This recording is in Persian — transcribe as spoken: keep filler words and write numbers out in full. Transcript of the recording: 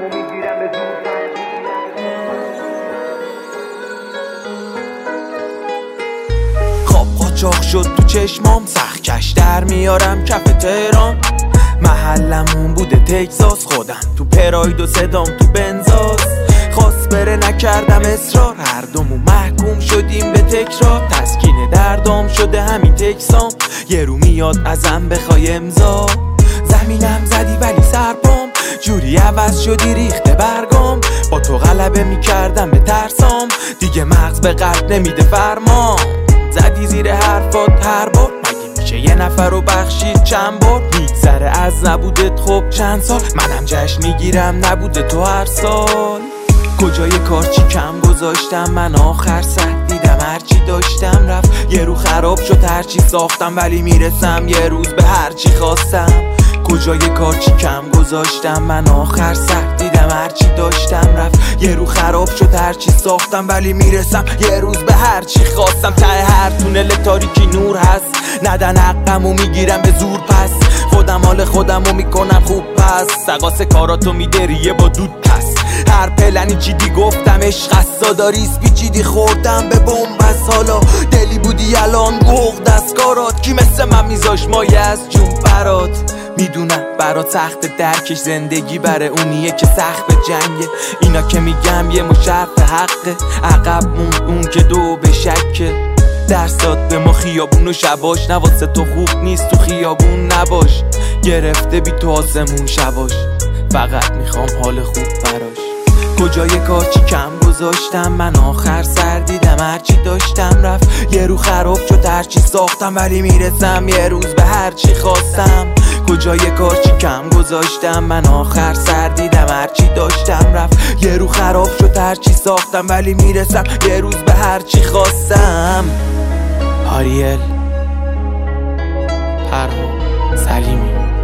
میگیرم به زور. خواب قاچاق شد تو چشمام، سخکش در میارم کف تهران. محلمون بوده تگزاس، خودم تو پراید و صدام تو بنزاس. خواست بره نکردم اصرار، هر دومون محکوم شدیم به تکرار. تسکین دردام شده همین تکسام، یه رو میاد ازم بخوای امضا. زمینم زدی ولی سرپام، جوری عوض شدی ریخته برگام. با تو غلبه میکردم به ترسام، دیگه مغز به قلب نمیده فرمان. زدی زیر حرفات هر بار، مگه میشه یه نفر رو بخشید چند بار؟ میگذره از نبودت خب چند سال، منم جشن میگیرم نبوده تو هر سال. کجای کار چی کم گذاشتم من آخر سر دیدم، هرچی داشتم رفت یه رو خراب شد. هرچی ساختم ولی میرسم یه روز به هرچی خواستم. کجای کار چی کم گذاشتم من آخر سر دیدم، هرچی داشتم رفت یه رو خراب شد. هرچی ساختم ولی میرسم یه روز به هرچی خواستم. ته هر تونل تاریکی نور هست، ندن حقمو میگیرم به زور. پس خودم حال خودمو میکنم خوب، پس سقاس کاراتو میدریه با دود. پس هر پلنی چیدی گفتم عشق است، داریس پیچیدی خوردم به بومبس. حالا دلی بودی الان گوغ دستکارات، کی مثل من میذاش مایه از جون برات. میدونم برات سخت درکش، زندگی بره اونیه که سخت به جنگه. اینا که میگم یه مشرف حقه، عقب مون اون که دو به شکه. درس داد به ما خیابون و شباش، نواسه تو خوب نیست تو خیابون نباش. گرفته بی تو آسمون شباش، فقط میخوام حال خوب براش. کجای کار چی کم گذاشتم من آخر سر دیدم، هرچی داشتم رفت یه رو خراب شد. هرچی ساختم ولی میرسم یه روز به هرچی خواستم. کجای کار چی کم گذاشتم من آخر سر دیدم، هرچی داشتم رفت یه رو خراب شد. هرچی ساختم ولی میرسم یه روز به هرچی خواستم. آریل پرهام سلیمی.